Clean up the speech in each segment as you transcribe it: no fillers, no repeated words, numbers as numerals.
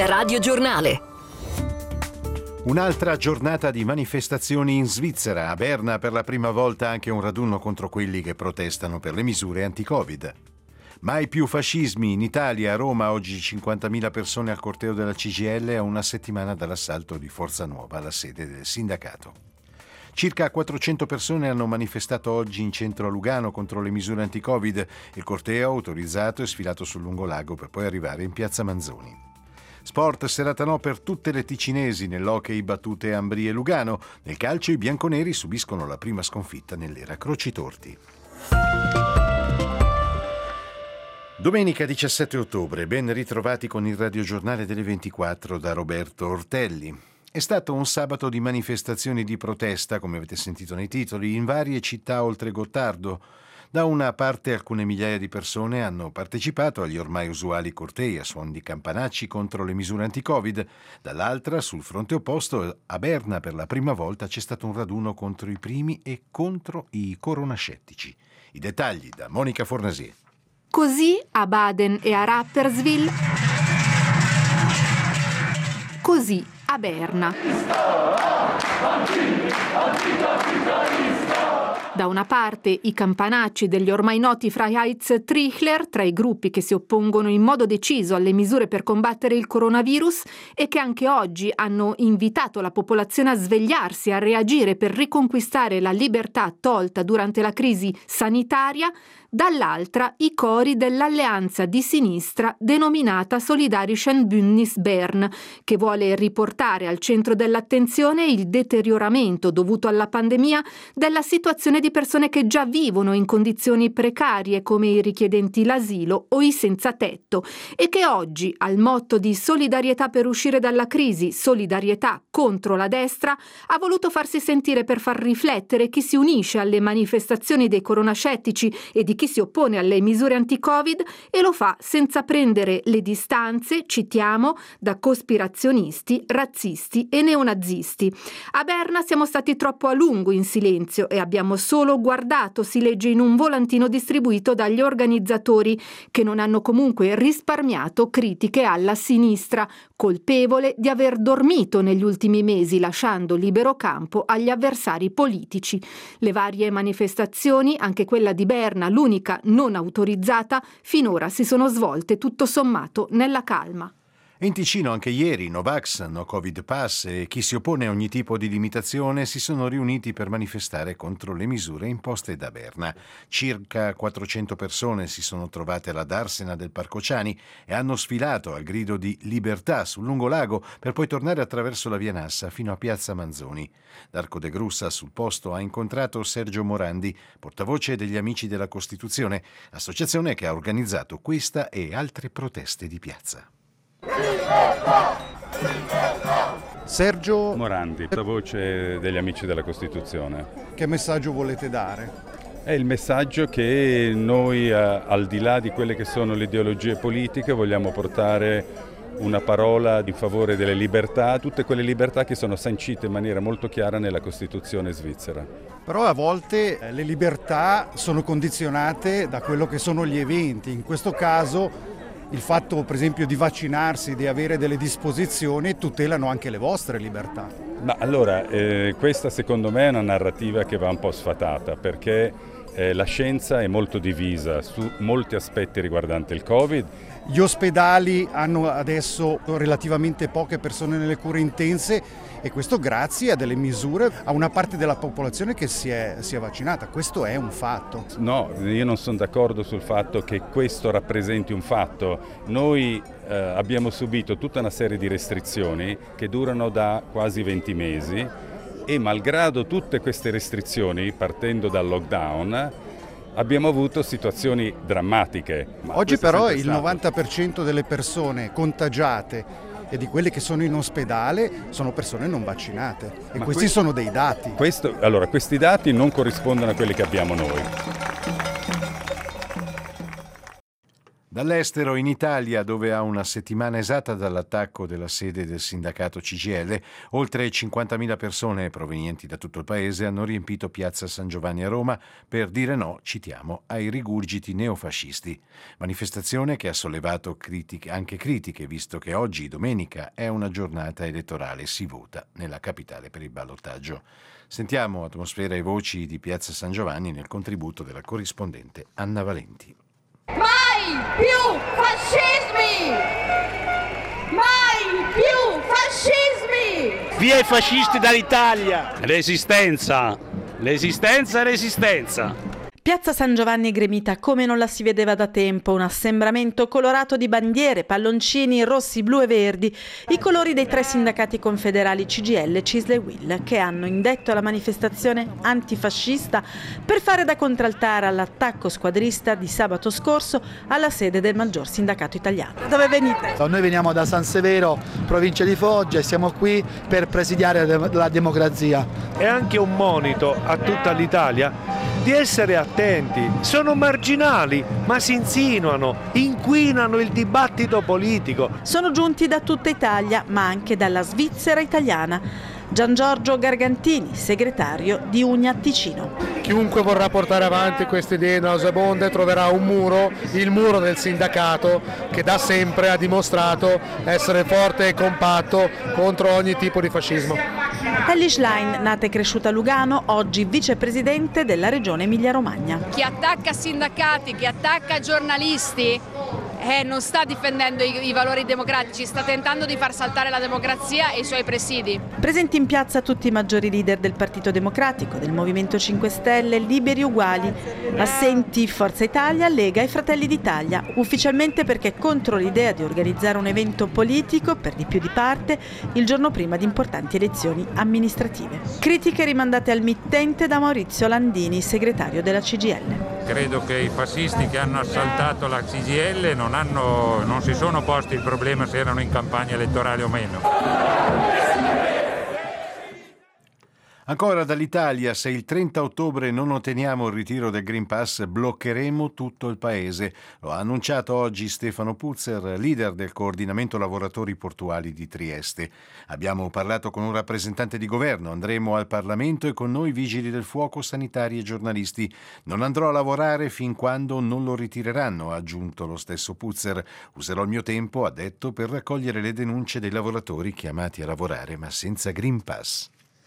Radio Giornale. Un'altra giornata di manifestazioni in Svizzera. A Berna per la prima volta anche un raduno contro quelli che protestano per le misure anti-Covid. Mai più fascismi in Italia. A Roma oggi 50.000 persone al corteo della CGIL a una settimana dall'assalto di Forza Nuova alla sede del sindacato. Circa 400 persone hanno manifestato oggi in centro a Lugano contro le misure anti-Covid. Il corteo, autorizzato, è sfilato sul lungolago per poi arrivare in piazza Manzoni. Sport, serata no per tutte le ticinesi. Nell'hockey battute Ambri e Lugano. Nel calcio i bianconeri subiscono la prima sconfitta nell'era Crocitorti. Domenica 17 ottobre, ben ritrovati con il radiogiornale delle 24 da Roberto Ortelli. È stato un sabato di manifestazioni di protesta, come avete sentito nei titoli, in varie città oltre Gottardo. Da una parte alcune migliaia di persone hanno partecipato agli ormai usuali cortei a suon di campanacci contro le misure anti-Covid. Dall'altra, sul fronte opposto, a Berna per la prima volta c'è stato un raduno contro i primi e contro i coronascettici. I dettagli da Monica Fornasier. Così a Baden e a Rapperswil, così a Berna. Da una parte i campanacci degli ormai noti Freiheitstrichler, tra i gruppi che si oppongono in modo deciso alle misure per combattere il coronavirus e che anche oggi hanno invitato la popolazione a svegliarsi, a reagire per riconquistare la libertà tolta durante la crisi sanitaria. Dall'altra i cori dell'alleanza di sinistra denominata Solidarischen Bündnis Bern, che vuole riportare al centro dell'attenzione il deterioramento dovuto alla pandemia della situazione di persone che già vivono in condizioni precarie come i richiedenti l'asilo o i senza tetto e che oggi al motto di solidarietà per uscire dalla crisi, solidarietà contro la destra, ha voluto farsi sentire per far riflettere chi si unisce alle manifestazioni dei coronascettici e di chi si oppone alle misure anti-Covid e lo fa senza prendere le distanze, citiamo, da cospirazionisti, razzisti e neonazisti. A Berna siamo stati troppo a lungo in silenzio e abbiamo solo guardato, si legge in un volantino distribuito dagli organizzatori, che non hanno comunque risparmiato critiche alla sinistra, colpevole di aver dormito negli ultimi mesi, lasciando libero campo agli avversari politici. Le varie manifestazioni, anche quella di Berna, l'unica non autorizzata, finora si sono svolte tutto sommato nella calma. In Ticino anche ieri Novax, No Covid Pass e chi si oppone a ogni tipo di limitazione si sono riuniti per manifestare contro le misure imposte da Berna. Circa 400 persone si sono trovate alla darsena del Parco Ciani e hanno sfilato al grido di libertà sul lungolago per poi tornare attraverso la via Nassa fino a piazza Manzoni. D'Arco de Grussa sul posto ha incontrato Sergio Morandi, portavoce degli Amici della Costituzione, associazione che ha organizzato questa e altre proteste di piazza. Sergio Morandi, portavoce degli Amici della Costituzione. Che messaggio volete dare? È il messaggio che noi, al di là di quelle che sono le ideologie politiche, vogliamo portare una parola in favore delle libertà, tutte quelle libertà che sono sancite in maniera molto chiara nella Costituzione svizzera. Però a volte le libertà sono condizionate da quello che sono gli eventi. In questo caso il fatto, per esempio, di vaccinarsi, di avere delle disposizioni, tutelano anche le vostre libertà. Ma allora, questa secondo me è una narrativa che va un po' sfatata, perché la scienza è molto divisa su molti aspetti riguardanti il Covid. Gli ospedali hanno adesso relativamente poche persone nelle cure intense e questo grazie a delle misure, a una parte della popolazione che si è vaccinata. Questo è un fatto. No, io non sono d'accordo sul fatto che questo rappresenti un fatto. Noi abbiamo subito tutta una serie di restrizioni che durano da quasi 20 mesi e malgrado tutte queste restrizioni, partendo dal lockdown, abbiamo avuto situazioni drammatiche. Oggi però il 90% delle persone contagiate e di quelle che sono in ospedale sono persone non vaccinate e questi sono dei dati. Questi dati non corrispondono a quelli che abbiamo noi. Dall'estero in Italia, dove a una settimana esatta dall'attacco della sede del sindacato CGIL, oltre 50.000 persone provenienti da tutto il paese hanno riempito Piazza San Giovanni a Roma per dire no, citiamo, ai rigurgiti neofascisti. Manifestazione che ha sollevato anche critiche, visto che oggi, domenica, è una giornata elettorale, si vota nella capitale per il ballottaggio. Sentiamo atmosfera e voci di Piazza San Giovanni nel contributo della corrispondente Anna Valenti. Mai più fascismi! Mai più fascismi! Via i fascisti dall'Italia! Resistenza! Resistenza, resistenza! Piazza San Giovanni gremita come non la si vedeva da tempo, un assembramento colorato di bandiere, palloncini rossi, blu e verdi, i colori dei 3 sindacati confederali CGIL, CISL e UIL, che hanno indetto alla manifestazione antifascista per fare da contraltare all'attacco squadrista di sabato scorso alla sede del maggior sindacato italiano. Dove venite? Noi veniamo da San Severo, provincia di Foggia, e siamo qui per presidiare la democrazia. È anche un monito a tutta l'Italia di essere attenti, sono marginali ma si insinuano, inquinano il dibattito politico. Sono giunti da tutta Italia ma anche dalla Svizzera italiana. Gian Giorgio Gargantini, segretario di Unia Ticino. Chiunque vorrà portare avanti queste idee nauseabonde troverà un muro, il muro del sindacato, che da sempre ha dimostrato essere forte e compatto contro ogni tipo di fascismo. Elly Schlein, nata e cresciuta a Lugano, oggi vicepresidente della regione Emilia-Romagna. Chi attacca sindacati, chi attacca giornalisti, non sta difendendo i valori democratici, sta tentando di far saltare la democrazia e i suoi presidi. Presenti in piazza tutti i maggiori leader del Partito Democratico, del Movimento 5 Stelle, Liberi Uguali, assenti Forza Italia, Lega e Fratelli d'Italia, ufficialmente perché contro l'idea di organizzare un evento politico, per di più di parte, il giorno prima di importanti elezioni amministrative. Critiche rimandate al mittente da Maurizio Landini, segretario della CGIL. Credo che i fascisti che hanno assaltato la CGIL non si sono posti il problema se erano in campagna elettorale o meno. Ancora dall'Italia, se il 30 ottobre non otteniamo il ritiro del Green Pass, bloccheremo tutto il paese. Lo ha annunciato oggi Stefano Puzzer, leader del coordinamento lavoratori portuali di Trieste. Abbiamo parlato con un rappresentante di governo, andremo al Parlamento e con noi vigili del fuoco, sanitari e giornalisti. Non andrò a lavorare fin quando non lo ritireranno, ha aggiunto lo stesso Puzzer. Userò il mio tempo, ha detto, per raccogliere le denunce dei lavoratori chiamati a lavorare ma senza Green Pass.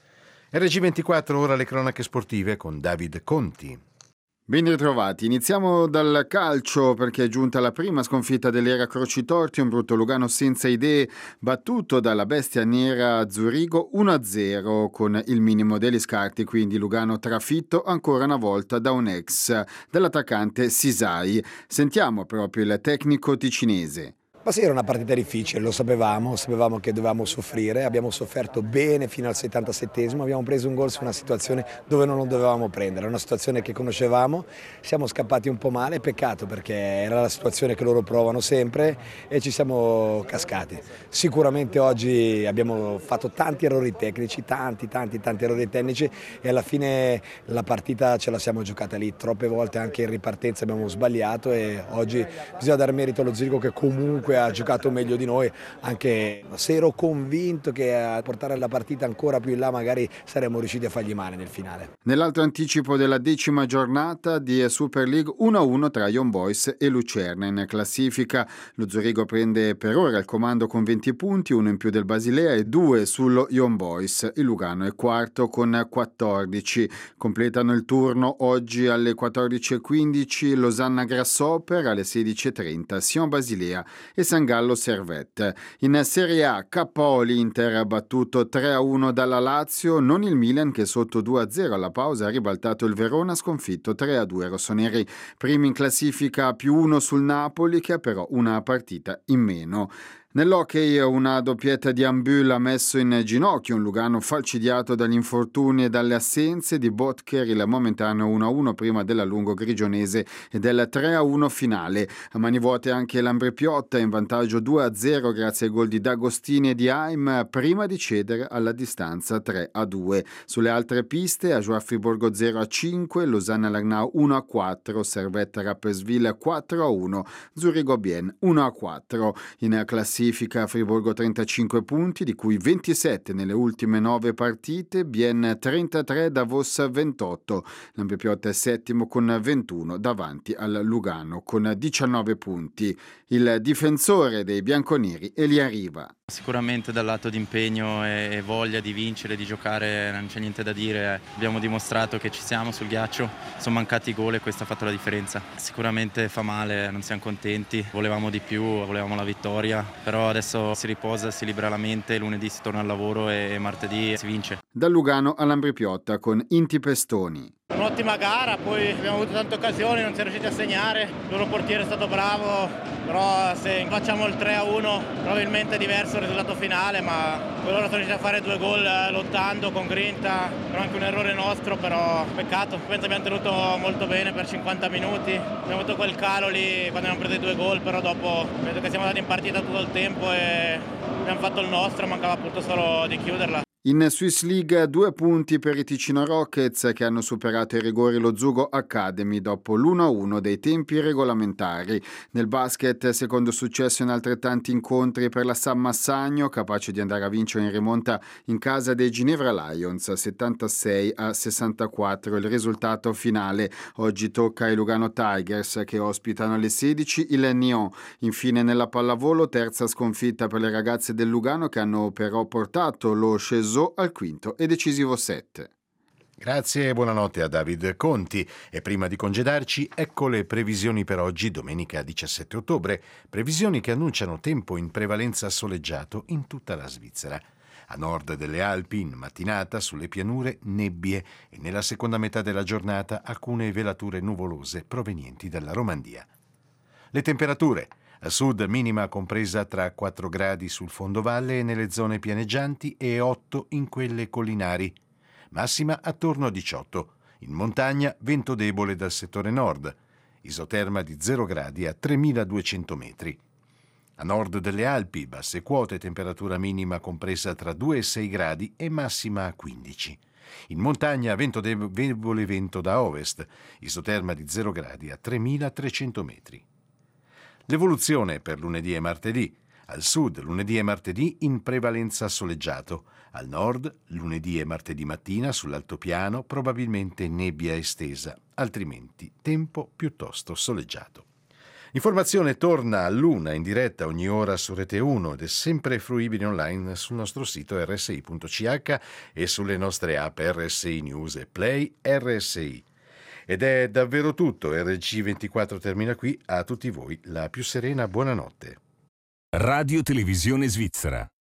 RG24, ora le cronache sportive con David Conti. Ben ritrovati, iniziamo dal calcio perché è giunta la prima sconfitta dell'era Crocitorti, un brutto Lugano senza idee battuto dalla bestia nera Zurigo 1-0 con il minimo degli scarti, quindi Lugano trafitto ancora una volta da un ex dell'attaccante Sisai. Sentiamo proprio il tecnico ticinese. Ma sì, era una partita difficile, lo sapevamo che dovevamo soffrire, abbiamo sofferto bene fino al 77esimo, abbiamo preso un gol su una situazione dove non lo dovevamo prendere, una situazione che conoscevamo, siamo scappati un po' male, peccato perché era la situazione che loro provano sempre e ci siamo cascati. Sicuramente oggi abbiamo fatto tanti errori tecnici, tanti errori tecnici e alla fine la partita ce la siamo giocata lì, troppe volte anche in ripartenza abbiamo sbagliato e oggi bisogna dare merito allo Zurigo che comunque ha giocato meglio di noi, anche se ero convinto che a portare la partita ancora più in là magari saremmo riusciti a fargli male nel finale. Nell'altro anticipo della 10ª giornata di Super League 1-1 tra Young Boys e Lucerna. In classifica lo Zurigo prende per ora il comando con 20 punti, 1 in più del Basilea e 2 sullo Young Boys. Il Lugano è quarto con 14. Completano il turno oggi alle 14.15 Losanna Grasshopper, alle 16.30 Sion Basilea e San Gallo Servette. In Serie A KO l'Inter battuto 3-1 dalla Lazio, non il Milan che sotto 2-0 alla pausa ha ribaltato il Verona sconfitto 3-2 rossoneri. Primi in classifica più 1 sul Napoli che ha però una partita in meno. Nell'hockey una doppietta di Ambul ha messo in ginocchio un Lugano falcidiato dagli infortuni e dalle assenze di Botker, il momentaneo 1-1 prima dell'allungo grigionese e del 3-1 finale. A mani vuote anche l'Ambrepiotta in vantaggio 2-0 grazie ai gol di D'Agostini e di Haim prima di cedere alla distanza 3-2. Sulle altre piste Ajoie Friburgo 0-5, Losanna Langnau 1-4, Servette Rapperswil 4-1, Zurigo Bienne 1-4. In classifica Friburgo 35 punti, di cui 27 nelle ultime 9 partite, Bienne 33, Davos 28. L'Ambrepiotta è settimo con 21 davanti al Lugano con 19 punti. Il difensore dei bianconeri Elia Riva. Sicuramente dal lato di impegno e voglia di vincere, di giocare, non c'è niente da dire. Abbiamo dimostrato che ci siamo sul ghiaccio, sono mancati i gol e questo ha fatto la differenza. Sicuramente fa male, non siamo contenti, volevamo di più, volevamo la vittoria, però adesso si riposa, si libera la mente, lunedì si torna al lavoro e martedì si vince. Da Lugano all'Ambrepiotta con Inti Pestoni. Un'ottima gara, poi abbiamo avuto tante occasioni, non si è riusciti a segnare, il loro portiere è stato bravo, però se facciamo il 3-1 probabilmente è diverso il risultato finale, ma loro sono riusciti a fare 2 gol lottando con grinta, però anche un errore nostro, però peccato. Penso abbiamo tenuto molto bene per 50 minuti, abbiamo avuto quel calo lì quando abbiamo preso i 2 gol, però dopo vedo che siamo andati in partita tutto il tempo e abbiamo fatto il nostro, mancava appunto solo di chiuderla. In Swiss League 2 punti per i Ticino Rockets che hanno superato i rigori lo Zugo Academy dopo l'1-1 dei tempi regolamentari. Nel basket secondo successo in altrettanti incontri per la San Massagno, capace di andare a vincere in rimonta in casa dei Ginevra Lions 76-64 il risultato finale. Oggi tocca ai Lugano Tigers che ospitano alle 16 il Nyon. Infine nella pallavolo terza sconfitta per le ragazze del Lugano che hanno però portato lo Cesu al quinto e decisivo set. Grazie e buonanotte a David Conti. E prima di congedarci, ecco le previsioni per oggi, domenica 17 ottobre. Previsioni che annunciano tempo in prevalenza soleggiato in tutta la Svizzera. A nord delle Alpi, in mattinata, sulle pianure, nebbie e nella seconda metà della giornata alcune velature nuvolose provenienti dalla Romandia. Le temperature. A sud minima compresa tra 4 gradi sul fondovalle e nelle zone pianeggianti e 8 in quelle collinari. Massima attorno a 18. In montagna vento debole dal settore nord. Isoterma di 0 gradi a 3200 metri. A nord delle Alpi basse quote, temperatura minima compresa tra 2 e 6 gradi e massima a 15. In montagna vento debole vento da ovest. Isoterma di 0 gradi a 3300 metri. L'evoluzione per lunedì e martedì. Al sud lunedì e martedì in prevalenza soleggiato. Al nord lunedì e martedì mattina sull'altopiano probabilmente nebbia estesa, altrimenti tempo piuttosto soleggiato. L'informazione torna all'1 in diretta ogni ora su Rete 1 ed è sempre fruibile online sul nostro sito rsi.ch e sulle nostre app RSI News e Play RSI. Ed è davvero tutto, RG24 termina qui, a tutti voi la più serena buonanotte. Radio Televisione Svizzera.